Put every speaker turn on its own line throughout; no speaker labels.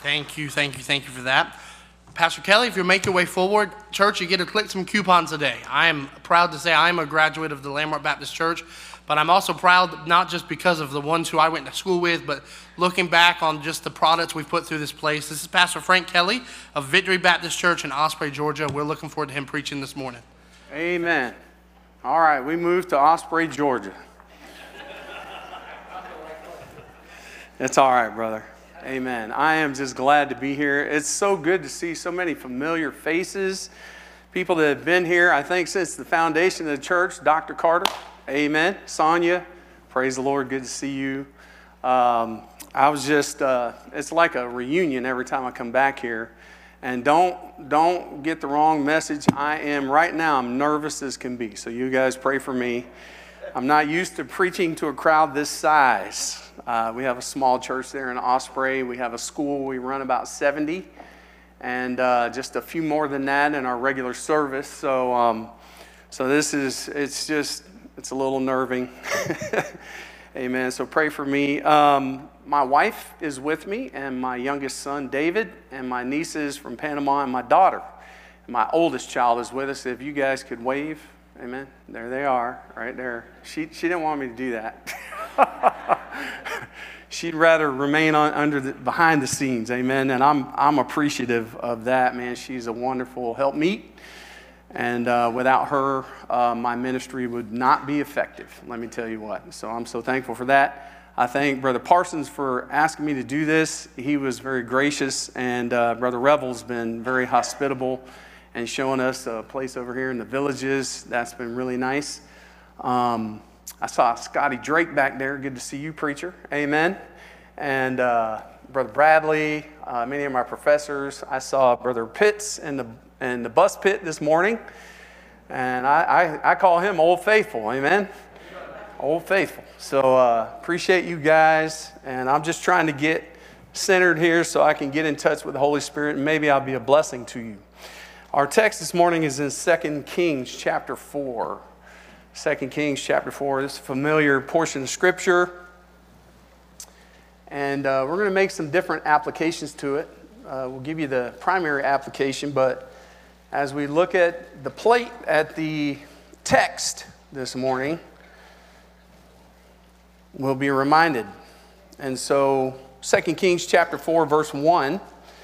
Thank you for that. Pastor Kelly, if you'll make your way forward, church, you get to click some coupons today. I am proud to say I am a graduate of the Landmark Baptist Church, but I'm also proud not just because of the ones who I went to school with, but looking back on just the products we've put through this place. This is Pastor Frank Kelly of Victory Baptist Church in Osprey, Georgia. We're looking forward to him preaching this morning.
Amen. All right, we moved to Osprey, Georgia. It's all right, brother. Amen. I am just glad to be here. It's so good to see so many familiar faces, people that have been here, I think, since the foundation of the church. Dr. Carter, amen. Sonia, praise the Lord, good to see you. I was just, it's like a reunion every time I come back here. And don't get the wrong message. Right now, I'm nervous as can be. So you guys pray for me. I'm not used to preaching to a crowd this size. We have a small church there in Osprey. We have a school. We run about 70, and just a few more than that in our regular service. So it's a little nerving. Amen. So pray for me. My wife is with me, and my youngest son, David, and my nieces from Panama, and my daughter. My oldest child is with us. If you guys could wave. Amen. There they are, right there. She didn't want me to do that. She'd rather remain behind the scenes. Amen. And I'm appreciative of that, man. She's a wonderful helpmeet. And without her, my ministry would not be effective. Let me tell you what. So I'm so thankful for that. I thank Brother Parsons for asking me to do this. He was very gracious, and Brother Revel's been very hospitable and showing us a place over here in the Villages. That's been really nice. I saw Scotty Drake back there. Good to see you, preacher. Amen. And Brother Bradley, many of my professors. I saw Brother Pitts in the bus pit this morning, and I call him Old Faithful. Amen. Old Faithful. So appreciate you guys, and I'm just trying to get centered here so I can get in touch with the Holy Spirit, and maybe I'll be a blessing to you. Our text this morning is in 2 Kings chapter 4. 2 Kings chapter 4. This is a familiar portion of Scripture. And we're going to make some different applications to it. We'll give you the primary application, but as we look at the plate at the text this morning, we'll be reminded. And so 2 Kings chapter 4, verse 1.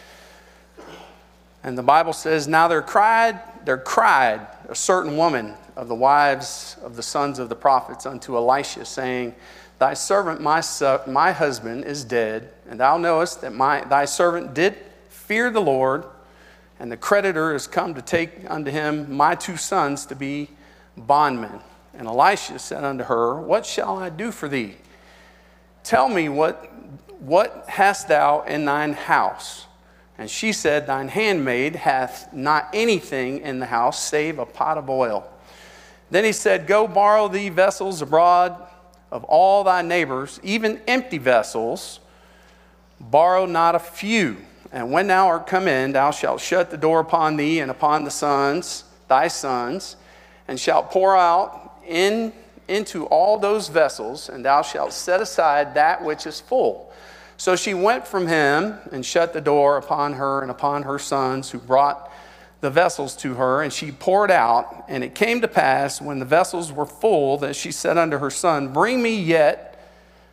And the Bible says, "Now there cried a certain woman of the wives of the sons of the prophets unto Elisha, saying, Thy servant, my husband, is dead, and thou knowest that thy servant did fear the Lord, and the creditor is come to take unto him my 2 sons to be bondmen. And Elisha said unto her, What shall I do for thee? Tell me, what hast thou in thine house? And she said, Thine handmaid hath not anything in the house save a pot of oil. Then he said, Go borrow thee vessels abroad of all thy neighbors, even empty vessels. Borrow not a few. And when thou art come in, thou shalt shut the door upon thee and upon thy sons, and shalt pour out into all those vessels, and thou shalt set aside that which is full. So she went from him and shut the door upon her and upon her sons, who brought the vessels to her, and she poured out. And it came to pass, when the vessels were full, that she said unto her son, Bring me yet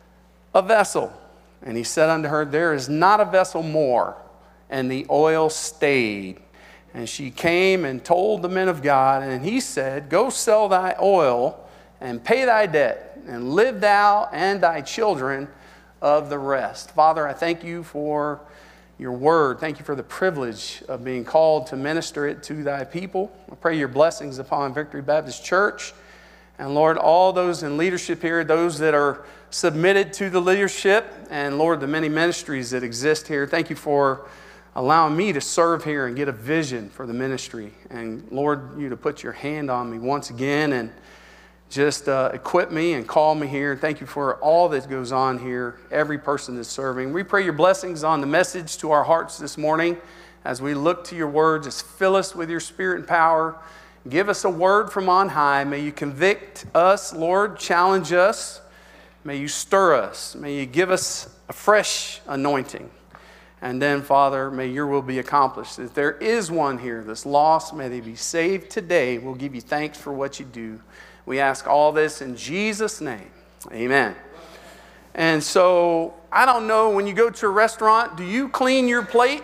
a vessel. And he said unto her, There is not a vessel more. And the oil stayed. And she came and told the men of God, and he said, Go sell thy oil and pay thy debt, and live thou and thy children of the rest. Father, I thank you for your word. Thank you for the privilege of being called to minister it to thy people. I pray your blessings upon Victory Baptist Church. And Lord, all those in leadership here, those that are submitted to the leadership, and Lord, the many ministries that exist here. Thank you for allowing me to serve here and get a vision for the ministry. And Lord, you to put your hand on me once again and just equip me and call me here. Thank you for all that goes on here, every person that's serving. We pray your blessings on the message to our hearts this morning as we look to your word. Just fill us with your spirit and power. Give us a word from on high. May you convict us, Lord, challenge us. May you stir us. May you give us a fresh anointing. And then, Father, may your will be accomplished. If there is one here that's lost, may they be saved today. We'll give you thanks for what you do. We ask all this in Jesus' name. Amen. And so, I don't know, when you go to a restaurant, do you clean your plate?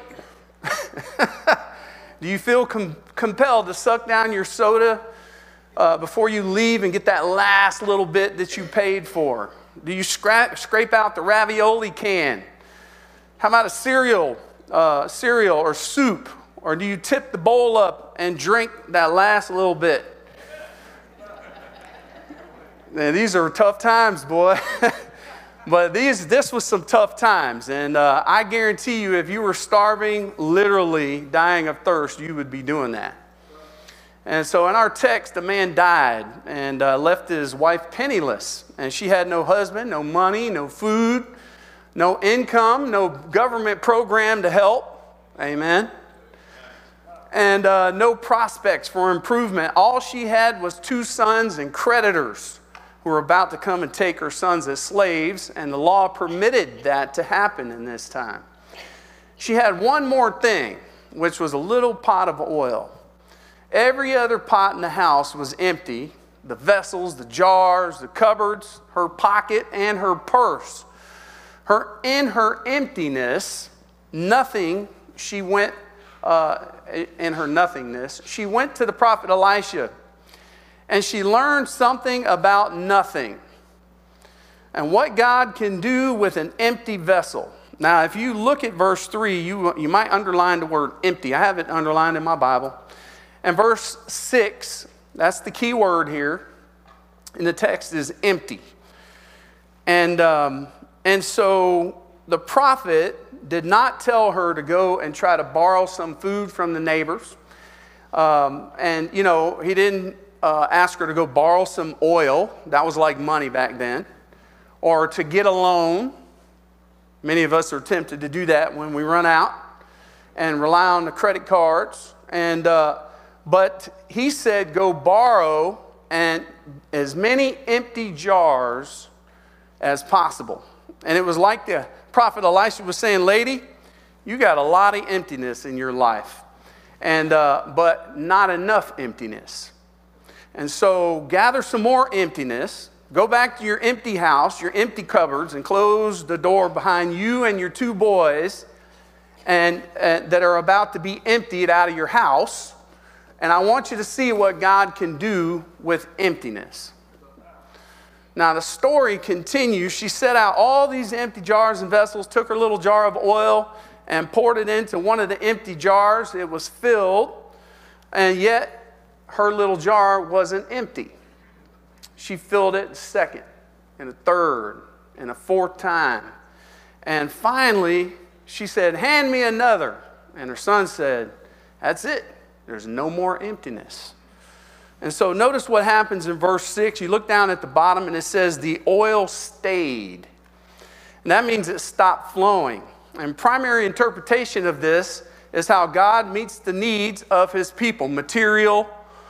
Do you feel compelled to suck down your soda before you leave and get that last little bit that you paid for? Do you scrape out the ravioli can? How about a cereal or soup? Or do you tip the bowl up and drink that last little bit? Man, these are tough times, boy. But this was some tough times. And I guarantee you, if you were starving, literally dying of thirst, you would be doing that. And so in our text, a man died and left his wife penniless. And she had no husband, no money, no food, no income, no government program to help. Amen. And no prospects for improvement. All she had was 2 sons and creditors who were about to come and take her sons as slaves, and the law permitted that to happen in this time. She had one more thing, which was a little pot of oil. Every other pot in the house was empty. The vessels, the jars, the cupboards, her pocket, and her purse. In her emptiness, in her nothingness, she went to the prophet Elisha. And she learned something about nothing and what God can do with an empty vessel. Now, if you look at verse 3, you might underline the word empty. I have it underlined in my Bible. And verse 6, that's the key word here in the text, is empty. And so the prophet did not tell her to go and try to borrow some food from the neighbors. He didn't ask her to go borrow some oil. That was like money back then. Or to get a loan. Many of us are tempted to do that when we run out and rely on the credit cards. But he said, go borrow and as many empty jars as possible. And it was like the prophet Elisha was saying, lady, you got a lot of emptiness in your life. But not enough emptiness. And so gather some more emptiness, go back to your empty house, your empty cupboards, and close the door behind you and your 2 boys that are about to be emptied out of your house. And I want you to see what God can do with emptiness. Now the story continues. She set out all these empty jars and vessels, took her little jar of oil and poured it into one of the empty jars. It was filled, and yet her little jar wasn't empty. She filled it a second, and a third, and a 4th time. And finally, she said, hand me another. And her son said, that's it. There's no more emptiness. And so notice what happens in verse 6. You look down at the bottom, and it says the oil stayed. And that means it stopped flowing. And primary interpretation of this is how God meets the needs of his people. Material,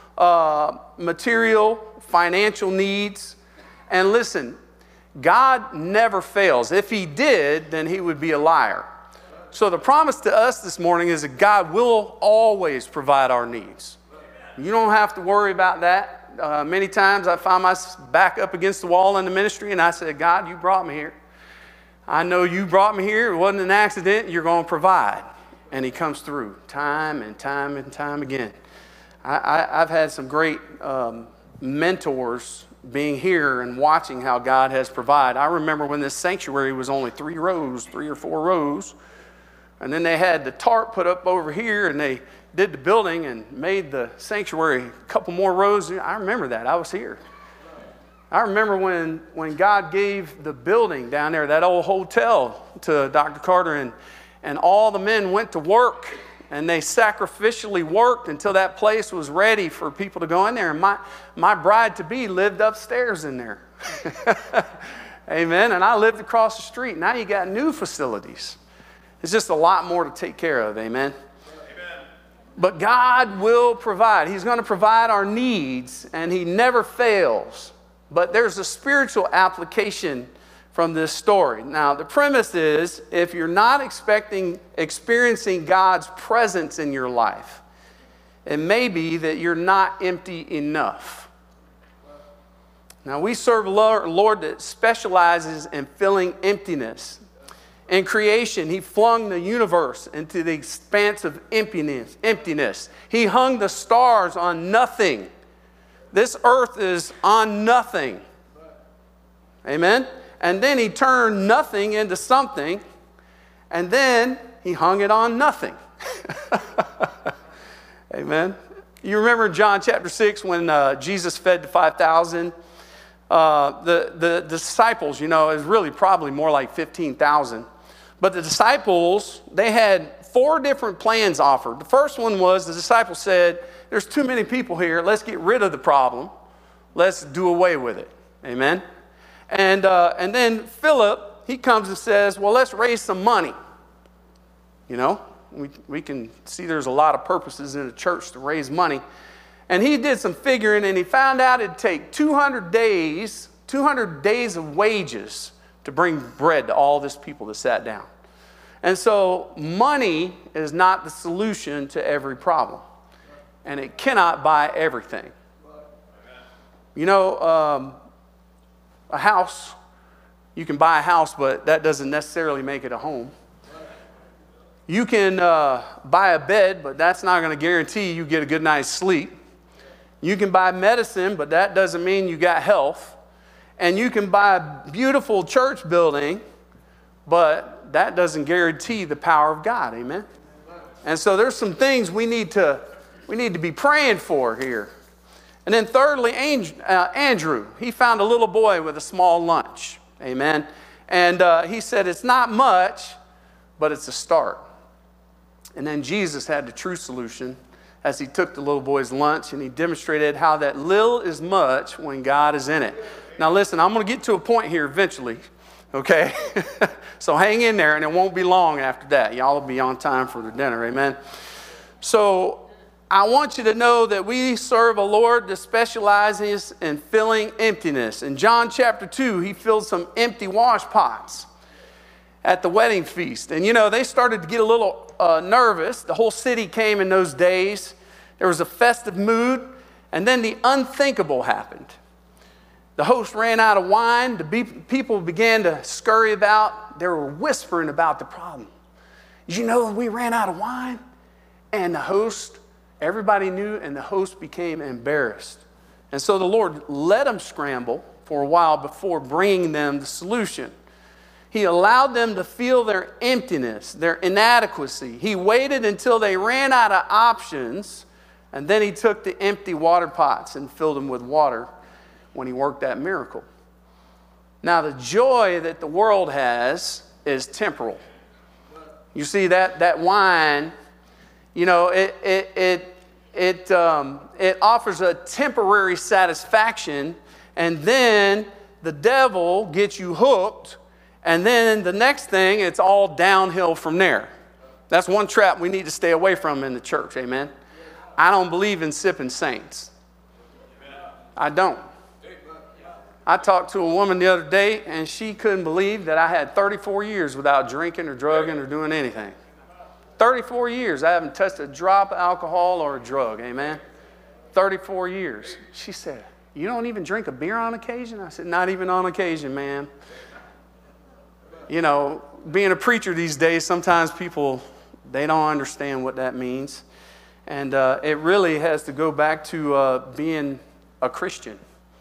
financial needs. And listen, God never fails. If he did, then he would be a liar. So the promise to us this morning is that God will always provide our needs. You don't have to worry about that. Many times I find myself back up against the wall in the ministry, and I said, God, you brought me here. I know you brought me here. It wasn't an accident. You're going to provide. And he comes through time and time and time again. I've had some great mentors being here and watching how God has provided. I remember when this sanctuary was only 3 or 4 rows, and then they had the tarp put up over here, and they did the building and made the sanctuary a couple more rows. I remember that. I was here. I remember when God gave the building down there, that old hotel, to Dr. Carter, and all the men went to work. And they sacrificially worked until that place was ready for people to go in there. And my bride-to-be lived upstairs in there. Amen. And I lived across the street. Now you got new facilities. It's just a lot more to take care of. Amen. Amen. But God will provide. He's going to provide our needs, and he never fails. But there's a spiritual application from this story. Now, the premise is, if you're not experiencing God's presence in your life, it may be that you're not empty enough. Now, we serve a Lord that specializes in filling emptiness. In creation, he flung the universe into the expanse of emptiness. He hung the stars on nothing. This earth is on nothing. Amen? And then he turned nothing into something, and then he hung it on nothing. Amen? You remember in John chapter 6 when Jesus fed the 5,000? The disciples, it was really probably more like 15,000. But the disciples, they had 4 different plans offered. The first one was the disciples said, there's too many people here. Let's get rid of the problem. Let's do away with it. Amen? And then Philip, he comes and says, well, let's raise some money. We can see there's a lot of purposes in a church to raise money. And he did some figuring, and he found out it'd take 200 days of wages to bring bread to all this people that sat down. And so money is not the solution to every problem. And it cannot buy everything. A house, you can buy a house, but that doesn't necessarily make it a home. You can buy a bed, but that's not going to guarantee you get a good night's sleep. You can buy medicine, but that doesn't mean you got health. And you can buy a beautiful church building, but that doesn't guarantee the power of God. Amen? And so there's some things we need to be praying for here. And then thirdly, Andrew, he found a little boy with a small lunch. Amen? And he said, it's not much, but it's a start. And then Jesus had the true solution as he took the little boy's lunch and he demonstrated how that little is much when God is in it. Now listen, I'm going to get to a point here eventually, okay? So hang in there, and it won't be long after that. Y'all will be on time for the dinner, amen? So I want you to know that we serve a Lord that specializes in filling emptiness. In John chapter 2, he filled some empty wash pots at the wedding feast. And they started to get a little nervous. The whole city came in those days. There was a festive mood. And then the unthinkable happened. The host ran out of wine. The people began to scurry about. They were whispering about the problem. Did you know we ran out of wine? And the host, everybody knew, and the host became embarrassed. And so the Lord let them scramble for a while before bringing them the solution. He allowed them to feel their emptiness, their inadequacy. He waited until they ran out of options, and then he took the empty water pots and filled them with water when he worked that miracle. Now, the joy that the world has is temporal. You see, that wine, it offers a temporary satisfaction, and then the devil gets you hooked, and then the next thing, it's all downhill from there. That's one trap we need to stay away from in the church, amen? I don't believe in sipping saints. I don't. I talked to a woman the other day, and she couldn't believe that I had 34 years without drinking or drugging or doing anything. 34 years, I haven't touched a drop of alcohol or a drug, amen? 34 years. She said, you don't even drink a beer on occasion? I said, not even on occasion, man. Being a preacher these days, sometimes people, they don't understand what that means. And it really has to go back to being a Christian.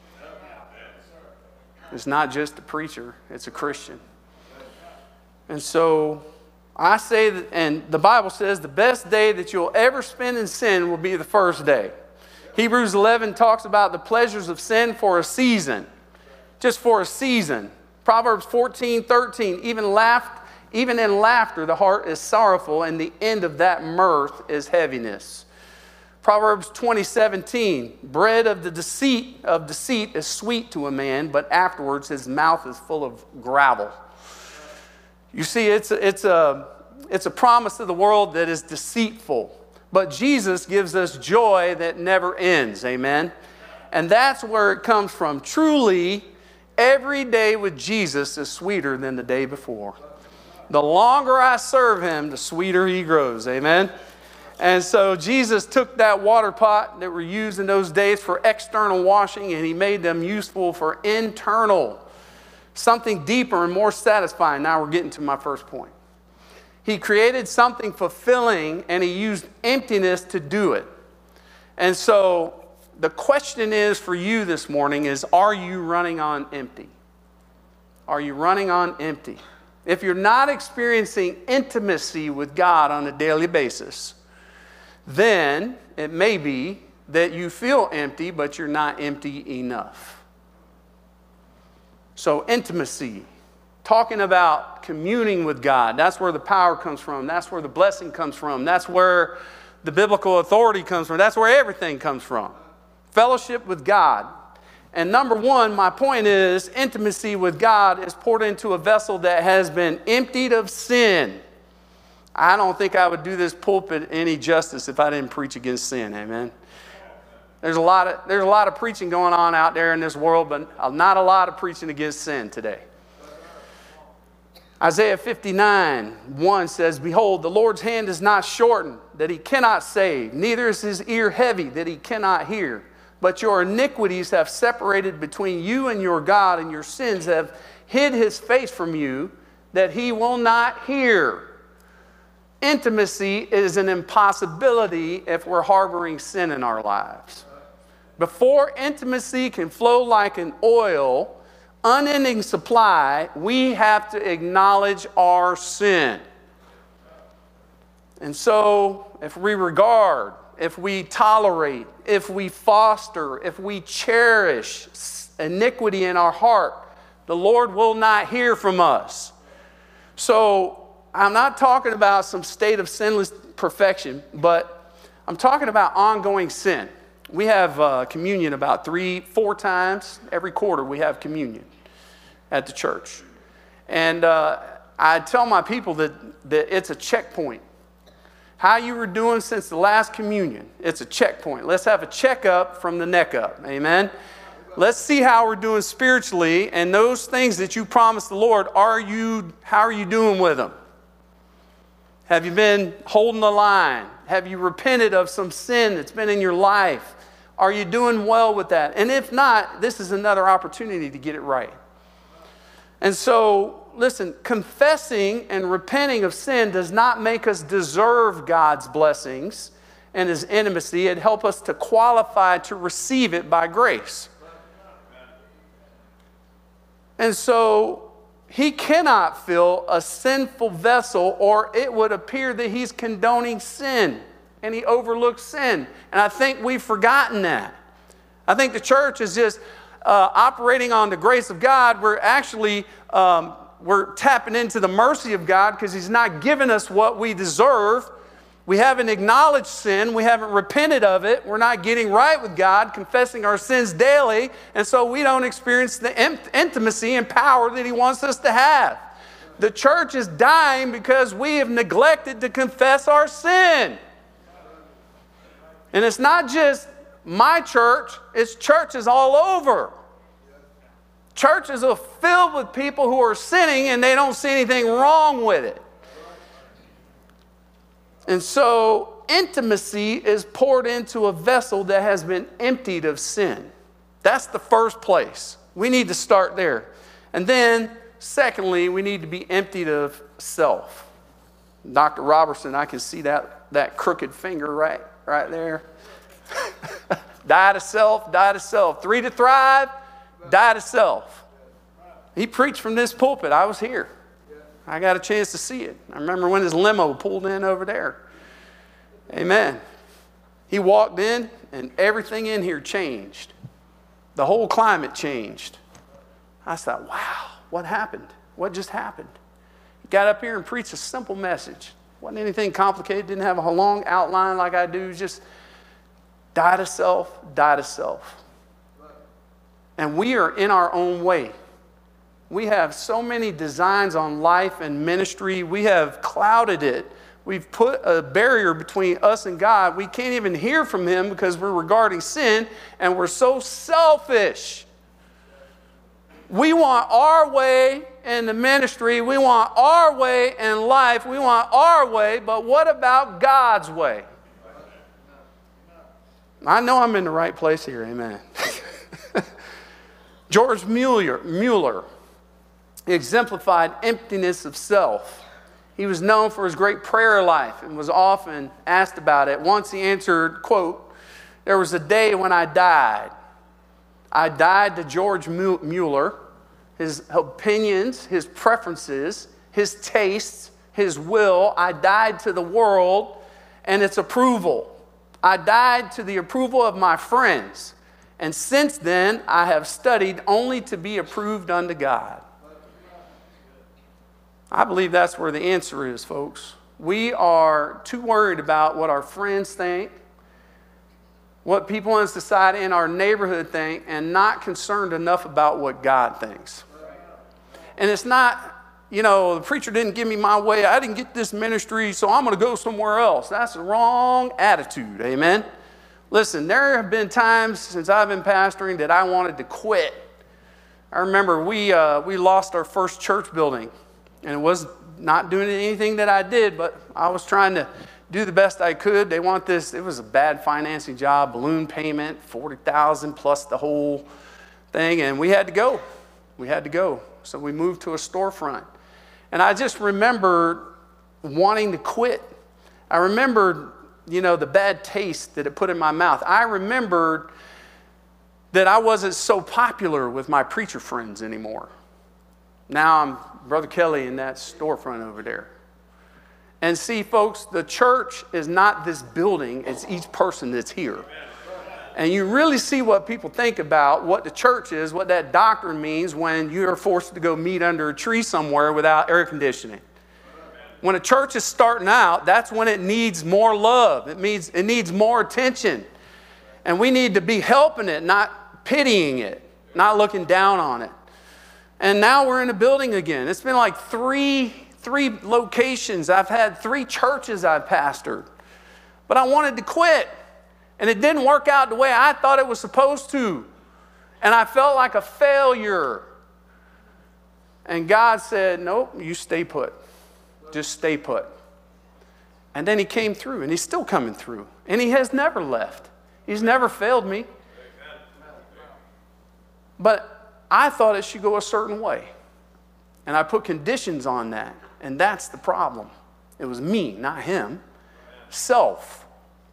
It's not just a preacher, it's a Christian. And so I say that, and the Bible says the best day that you'll ever spend in sin will be the first day. Hebrews 11 talks about the pleasures of sin for a season, just for a season. Proverbs 14:13, even in laughter the heart is sorrowful, and the end of that mirth is heaviness. Proverbs 20:17, bread of deceit is sweet to a man, but afterwards his mouth is full of gravel. You see, it's a promise of the world that is deceitful. But Jesus gives us joy that never ends, amen? And that's where it comes from. Truly, every day with Jesus is sweeter than the day before. The longer I serve him, the sweeter he grows. Amen? And so Jesus took that water pot that were used in those days for external washing, and he made them useful for internal, something deeper and more satisfying. Now we're getting to my first point. He created something fulfilling, and he used emptiness to do it. And so the question is for you this morning is, are you running on empty? Are you running on empty? If you're not experiencing intimacy with God on a daily basis, then it may be that you feel empty, but you're not empty enough. So intimacy, talking about communing with God, that's where the power comes from. That's where the blessing comes from. That's where the biblical authority comes from. That's where everything comes from. Fellowship with God. And number one, my point is, intimacy with God is poured into a vessel that has been emptied of sin. I don't think I would do this pulpit any justice if I didn't preach against sin. Amen. There's a lot of preaching going on out there in this world, but not a lot of preaching against sin today. Isaiah 59:1 says, "Behold, the Lord's hand is not shortened, that he cannot save, neither is his ear heavy, that he cannot hear. But your iniquities have separated between you and your God, and your sins have hid his face from you, that he will not hear." Intimacy is an impossibility if we're harboring sin in our lives. Before intimacy can flow like an oil, unending supply, we have to acknowledge our sin. And so, if we regard, if we tolerate, if we foster, if we cherish iniquity in our heart, the Lord will not hear from us. So, I'm not talking about some state of sinless perfection, but I'm talking about ongoing sin. We have communion about 3-4 times every quarter. We have communion at the church. And I tell my people that it's a checkpoint. How you were doing since the last communion, it's a checkpoint. Let's have a checkup from the neck up. Amen? Let's see how we're doing spiritually, and those things that you promised the Lord, how are you doing with them? Have you been holding the line? Have you repented of some sin that's been in your life? Are you doing well with that? And if not, this is another opportunity to get it right. And so, listen, confessing and repenting of sin does not make us deserve God's blessings and his intimacy. It helps us to qualify to receive it by grace. And so, he cannot fill a sinful vessel, or it would appear that he's condoning sin and he overlooks sin. And I think we've forgotten that. I think the church is just operating on the grace of God. We're actually we're tapping into the mercy of God because he's not given us what we deserve. We haven't acknowledged sin. We haven't repented of it. We're not getting right with God, confessing our sins daily. And so we don't experience the intimacy and power that he wants us to have. The church is dying because we have neglected to confess our sin. And it's not just my church. It's churches all over. Churches are filled with people who are sinning and they don't see anything wrong with it. And so intimacy is poured into a vessel that has been emptied of sin. That's the first place. We need to start there. And then, secondly, we need to be emptied of self. Dr. Robertson, I can see that crooked finger right there. Die to self, die to self. 3 to thrive, die to self. He preached from this pulpit. I was here. I got a chance to see it. I remember when his limo pulled in over there. Amen. He walked in and everything in here changed. The whole climate changed. I thought, wow, what happened? What just happened? He got up here and preached a simple message. Wasn't anything complicated. Didn't have a long outline like I do. Just die to self, die to self. And we are in our own way. We have so many designs on life and ministry. We have clouded it. We've put a barrier between us and God. We can't even hear from him because we're regarding sin, and we're so selfish. We want our way in the ministry. We want our way in life. We want our way, but what about God's way? I know I'm in the right place here, amen. George Mueller exemplified emptiness of self. He was known for his great prayer life and was often asked about it. Once he answered, quote, "There was a day when I died. I died to George Mueller, his opinions, his preferences, his tastes, his will. I died to the world and its approval. I died to the approval of my friends. And since then, I have studied only to be approved unto God." I believe that's where the answer is, folks. We are too worried about what our friends think, what people in society and our neighborhood think, and not concerned enough about what God thinks. And it's not, the preacher didn't give me my way. I didn't get this ministry, so I'm going to go somewhere else. That's the wrong attitude, amen? Listen, there have been times since I've been pastoring that I wanted to quit. I remember we lost our first church building, and it was not doing anything that I did, but I was trying to do the best I could. They want this. It was a bad financing job, balloon payment, $40,000 plus the whole thing, and we had to go. We had to go. So we moved to a storefront. And I just remember wanting to quit. I remembered, the bad taste that it put in my mouth. I remembered that I wasn't so popular with my preacher friends anymore. Now I'm Brother Kelly in that storefront over there. And see, folks, the church is not this building, it's each person that's here. And you really see what people think about what the church is, what that doctrine means when you're forced to go meet under a tree somewhere without air conditioning. When a church is starting out, that's when it needs more love. It needs more attention. And we need to be helping it, not pitying it, not looking down on it. And now we're in a building again. It's been like three locations. I've had 3 churches I've pastored. But I wanted to quit. And it didn't work out the way I thought it was supposed to. And I felt like a failure. And God said, "Nope, you stay put. Just stay put." And then he came through, and he's still coming through. And he has never left. He's never failed me. But I thought it should go a certain way. And I put conditions on that. And that's the problem. It was me, not him. Self.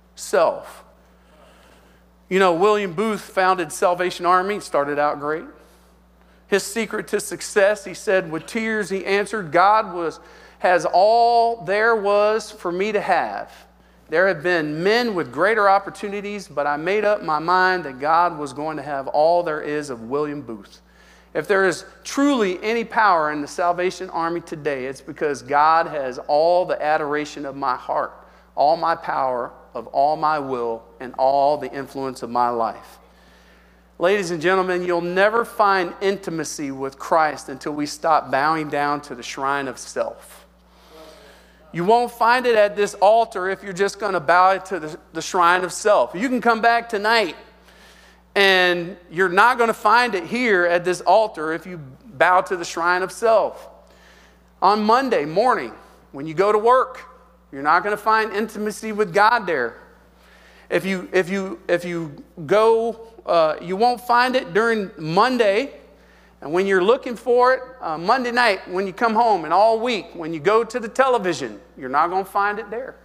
William Booth founded Salvation Army. It started out great. His secret to success, he said, with tears he answered, "God has all there was for me to have. There have been men with greater opportunities, but I made up my mind that God was going to have all there is of William Booth." If there is truly any power in the Salvation Army today, it's because God has all the adoration of my heart, all my power, of all my will, and all the influence of my life. Ladies and gentlemen, you'll never find intimacy with Christ until we stop bowing down to the shrine of self. You won't find it at this altar if you're just going to bow to the shrine of self. You can come back tonight, and you're not going to find it here at this altar if you bow to the shrine of self. On Monday morning, when you go to work, you're not going to find intimacy with God there. If you go, you won't find it during Monday. And when you're looking for it, Monday night, when you come home, and all week, when you go to the television, you're not going to find it there.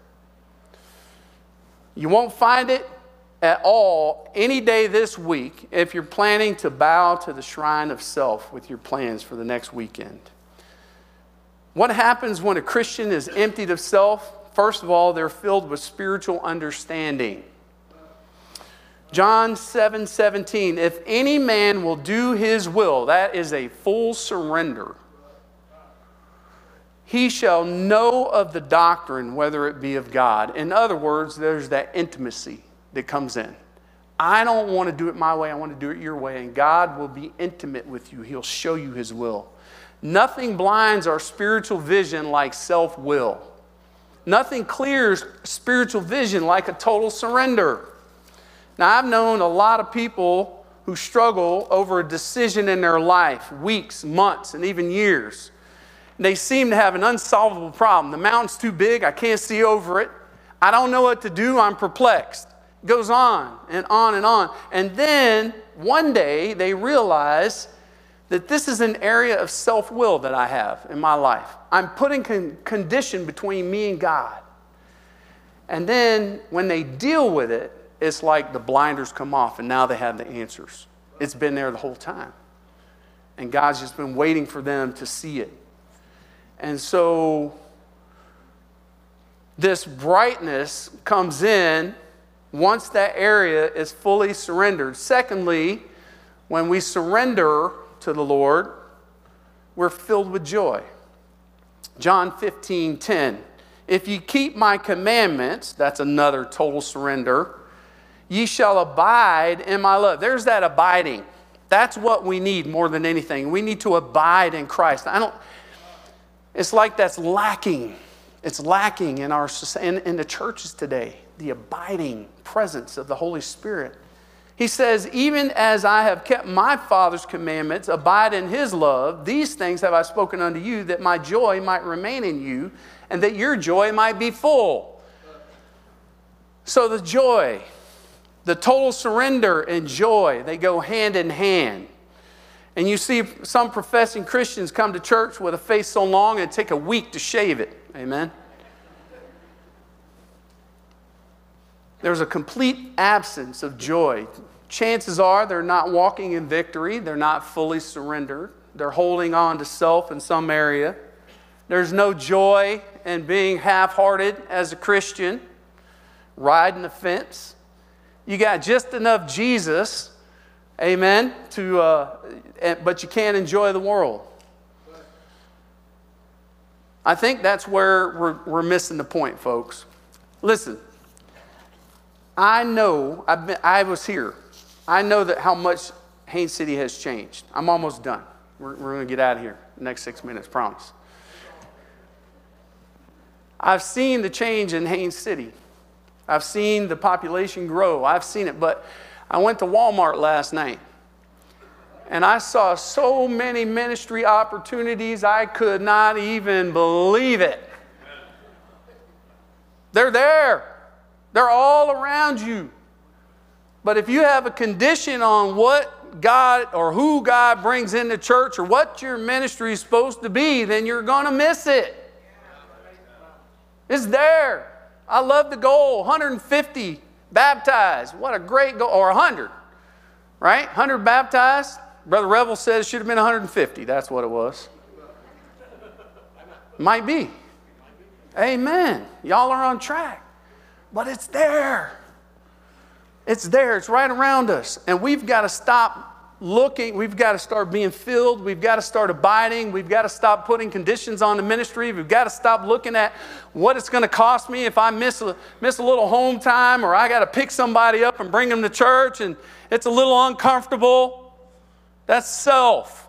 You won't find it at all any day this week if you're planning to bow to the shrine of self with your plans for the next weekend. What happens when a Christian is emptied of self? First of all, they're filled with spiritual understanding. John 7:17, if any man will do his will, that is a full surrender, he shall know of the doctrine, whether it be of God. In other words, there's that intimacy that comes in. I don't want to do it my way, I want to do it your way, and God will be intimate with you. He'll show you his will. Nothing blinds our spiritual vision like self-will. Nothing clears spiritual vision like a total surrender. Now, I've known a lot of people who struggle over a decision in their life, weeks, months, and even years. They seem to have an unsolvable problem. The mountain's too big, I can't see over it. I don't know what to do, I'm perplexed. It goes on and on and on. And then one day they realize that this is an area of self-will that I have in my life. I'm putting condition between me and God. And then when they deal with it, it's like the blinders come off and now they have the answers. It's been there the whole time. And God's just been waiting for them to see it. And so this brightness comes in once that area is fully surrendered. Secondly, when we surrender to the Lord, we're filled with joy. John 15:10. If ye keep my commandments, that's another total surrender, ye shall abide in my love. There's that abiding. That's what we need more than anything. We need to abide in Christ. It's like that's lacking. It's lacking in our in the churches today, the abiding presence of the Holy Spirit. He says, even as I have kept my Father's commandments, abide in his love, these things have I spoken unto you, that my joy might remain in you, and that your joy might be full. So the joy, the total surrender and joy, they go hand in hand. And you see some professing Christians come to church with a face so long it'd take a week to shave it. Amen? There's a complete absence of joy. Chances are they're not walking in victory. They're not fully surrendered. They're holding on to self in some area. There's no joy in being half-hearted as a Christian, riding the fence. You got just enough Jesus, amen, but you can't enjoy the world. I think that's where we're missing the point, folks. Listen, I know, I was here. I know that how much Haines City has changed. I'm almost done. We're going to get out of here in the next 6 minutes, promise. I've seen the change in Haines City. I've seen the population grow. I've seen it, but I went to Walmart last night. And I saw so many ministry opportunities, I could not even believe it. They're there. They're all around you. But if you have a condition on what God or who God brings into church or what your ministry is supposed to be, then you're going to miss it. It's there. I love the goal, 150 baptized. What a great goal. Or 100, right? 100 baptized. Brother Revel said it should have been 150. That's what it was. Might be. Amen. Y'all are on track. But it's there. It's there. It's right around us. And we've got to stop looking. We've got to start being filled. We've got to start abiding. We've got to stop putting conditions on the ministry. We've got to stop looking at what it's going to cost me if I miss a little home time, or I got to pick somebody up and bring them to church and it's a little uncomfortable. That's self.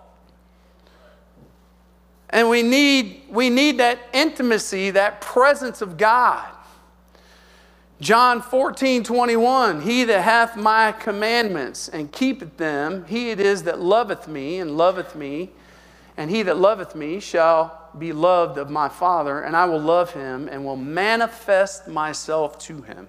And we need that intimacy, that presence of God. John 14:21, he that hath my commandments and keepeth them, he it is that loveth me, and he that loveth me shall be loved of my Father, and I will love him and will manifest myself to him.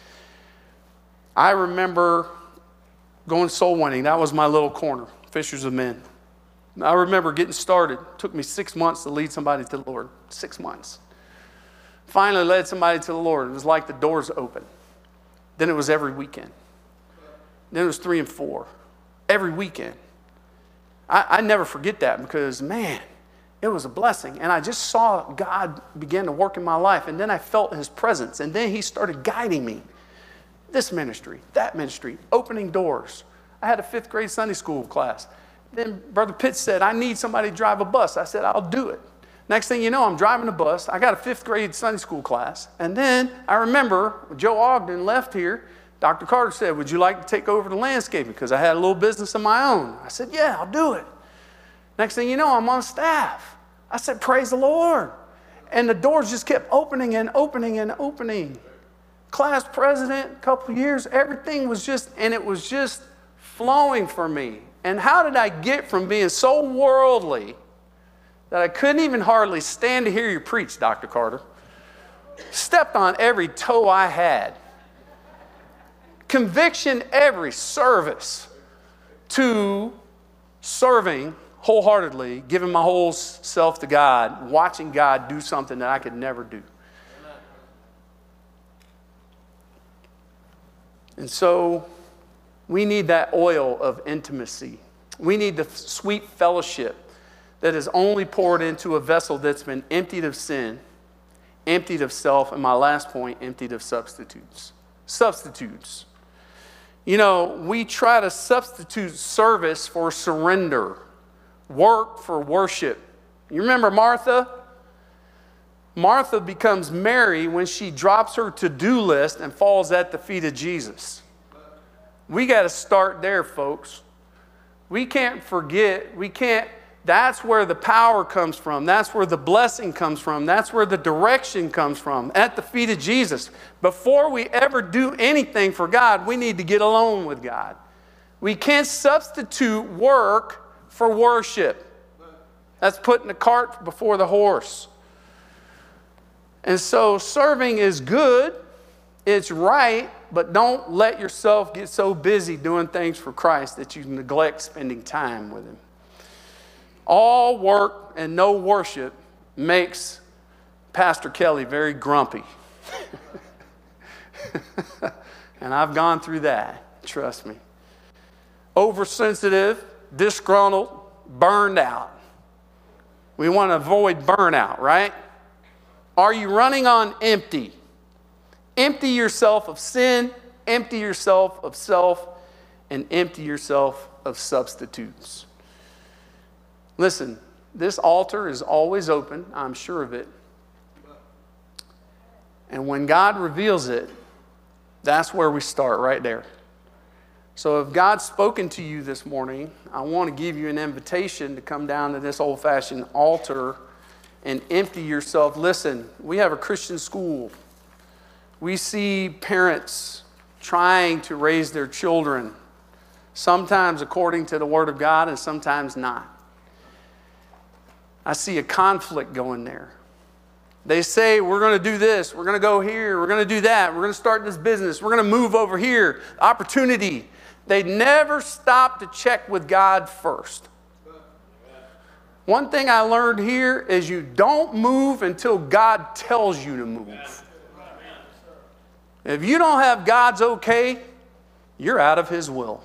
I remember going soul winning. That was my little corner, Fishers of Men. I remember getting started. It took me 6 months to lead somebody to the Lord. 6 months. Finally led somebody to the Lord. It was like the doors open. Then it was every weekend. Then it was 3 and 4. Every weekend. I never forget that because, man, it was a blessing. And I just saw God begin to work in my life. And then I felt his presence. And then he started guiding me. This ministry, that ministry, opening doors. I had a 5th grade Sunday school class. Then Brother Pitts said, I need somebody to drive a bus. I said, I'll do it. Next thing you know, I'm driving a bus. I got a 5th grade Sunday school class. And then I remember when Joe Ogden left here, Dr. Carter said, would you like to take over the landscaping? Because I had a little business of my own. I said, yeah, I'll do it. Next thing you know, I'm on staff. I said, praise the Lord. And the doors just kept opening and opening and opening. Class president, a couple of years, everything was just, and it was just flowing from me. And how did I get from being so worldly that I couldn't even hardly stand to hear you preach, Dr. Carter? Stepped on every toe I had. Conviction every service, to serving wholeheartedly, giving my whole self to God, watching God do something that I could never do. And so we need that oil of intimacy. We need the sweet fellowship that is only poured into a vessel that's been emptied of sin, emptied of self, and my last point, emptied of substitutes. Substitutes. You know, we try to substitute service for surrender, work for worship. You remember Martha? Martha becomes Mary when she drops her to-do list and falls at the feet of Jesus. We got to start there, folks. We can't forget, that's where the power comes from. That's where the blessing comes from. That's where the direction comes from, at the feet of Jesus. Before we ever do anything for God, we need to get alone with God. We can't substitute work for worship. That's putting the cart before the horse. And so serving is good, it's right, but don't let yourself get so busy doing things for Christ that you neglect spending time with Him. All work and no worship makes Pastor Kelly very grumpy. And I've gone through that, trust me. Oversensitive, disgruntled, burned out. We want to avoid burnout, right? Are you running on empty? Empty yourself of sin, empty yourself of self, and empty yourself of substitutes. Listen, this altar is always open, I'm sure of it. And when God reveals it, that's where we start, right there. So if God's spoken to you this morning, I want to give you an invitation to come down to this old-fashioned altar and empty yourself. Listen, we have a Christian school. We see parents trying to raise their children, sometimes according to the Word of God and sometimes not. I see a conflict going there. They say, we're going to do this, we're going to go here, we're going to do that, we're going to start this business, we're going to move over here, opportunity. They never stop to check with God first. One thing I learned here is you don't move until God tells you to move. If you don't have God's okay, you're out of His will.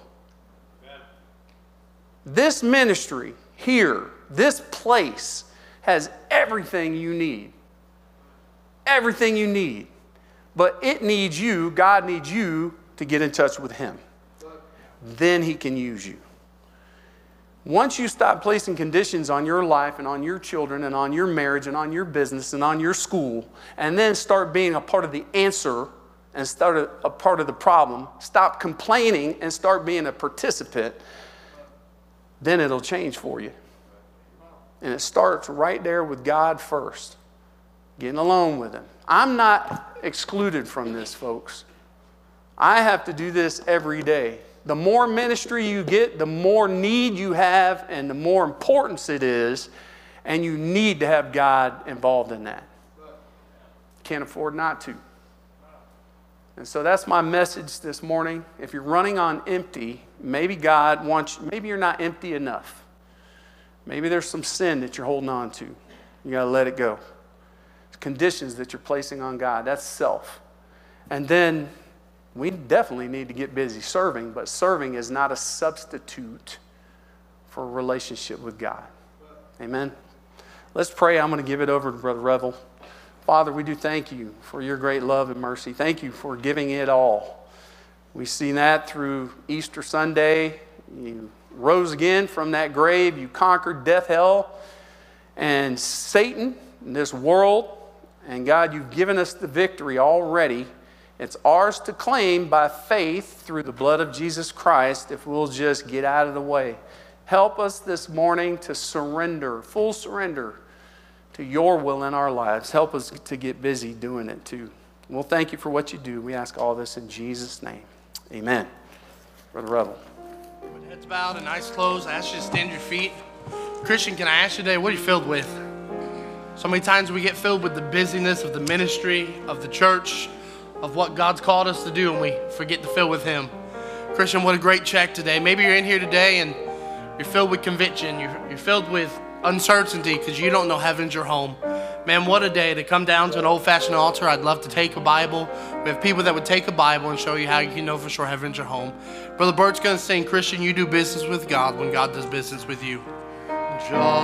This ministry here, this place, has everything you need. Everything you need. But it needs you, God needs you to get in touch with Him. Then He can use you. Once you stop placing conditions on your life and on your children and on your marriage and on your business and on your school, and then start being a part of the answer and start a part of the problem, stop complaining and start being a participant, then it'll change for you. And it starts right there with God first, getting alone with Him. I'm not excluded from this, folks. I have to do this every day. The more ministry you get, the more need you have, and the more importance it is, and you need to have God involved in that. Can't afford not to. And so that's my message this morning. If you're running on empty, maybe God wants you, maybe you're not empty enough. Maybe there's some sin that you're holding on to. You got to let it go. It's conditions that you're placing on God. That's self. And then we definitely need to get busy serving, but serving is not a substitute for a relationship with God. Amen? Let's pray. I'm going to give it over to Brother Revel. Father, we do thank you for your great love and mercy. Thank you for giving it all. We've seen that through Easter Sunday. You rose again from that grave. You conquered death, hell, and Satan in this world. And God, you've given us the victory already. It's ours to claim by faith through the blood of Jesus Christ if we'll just get out of the way. Help us this morning to surrender, full surrender to your will in our lives. Help us to get busy doing it too. Well, thank you for what you do. We ask all this in Jesus' name. Amen. Brother Revel.
Heads bowed and eyes closed. I ask you to stand your feet. Christian, can I ask you today, what are you filled with? So many times we get filled with the busyness of the ministry, of the church, of what God's called us to do, and we forget to fill with Him. Christian, what a great check today. Maybe you're in here today and you're filled with conviction. You're filled with uncertainty because you don't know heaven's your home. Man, what a day to come down to an old-fashioned altar. I'd love to take a Bible. We have people that would take a Bible and show you how you can know for sure heaven's your home. Brother Bert's going to sing, Christian, you do business with God when God does business with you. Just